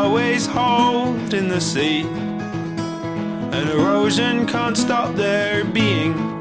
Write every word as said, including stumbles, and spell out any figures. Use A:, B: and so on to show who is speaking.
A: always hold in the sea. And erosion can't stop their being.